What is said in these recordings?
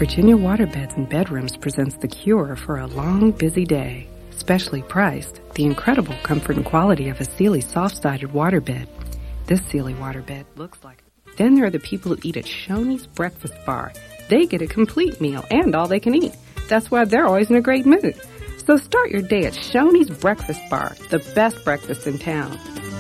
Virginia Waterbeds and Bedrooms presents the cure for a long, busy day. Specially priced, the incredible comfort and quality of a Sealy soft-sided waterbed. This Sealy waterbed looks like... Then there are the people who eat at Shoney's Breakfast Bar. They get a complete meal and all they can eat. That's why they're always in a great mood. So start your day at Shoney's Breakfast Bar, the best breakfast in town.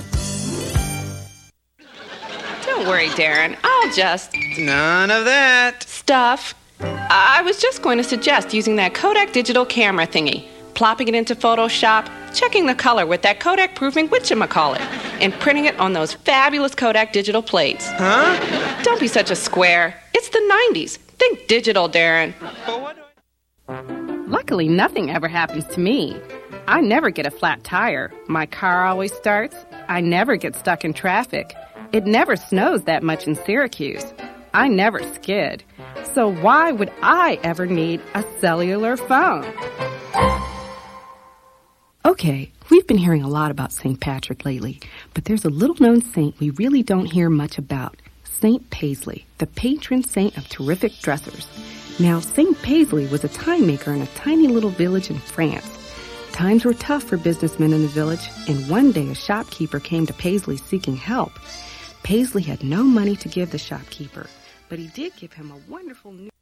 Don't worry, Darren. I'll just... None of that. Stuff. I was just going to suggest using that Kodak digital camera thingy, plopping it into Photoshop, checking the color with that Kodak-proofing whatchamacallit, and printing it on those fabulous Kodak digital plates. Huh? Don't be such a square. It's the 90s. Think digital, Darren. Luckily, nothing ever happens to me. I never get a flat tire. My car always starts. I never get stuck in traffic. It never snows that much in Syracuse. I never skid. So why would I ever need a cellular phone? Okay, we've been hearing a lot about St. Patrick lately, but there's a little-known saint we really don't hear much about, St. Paisley, the patron saint of terrific dressers. Now, St. Paisley was a time maker in a tiny little village in France. Times were tough for businessmen in the village, and one day a shopkeeper came to Paisley seeking help. Paisley had no money to give the shopkeeper, but he did give him a wonderful new...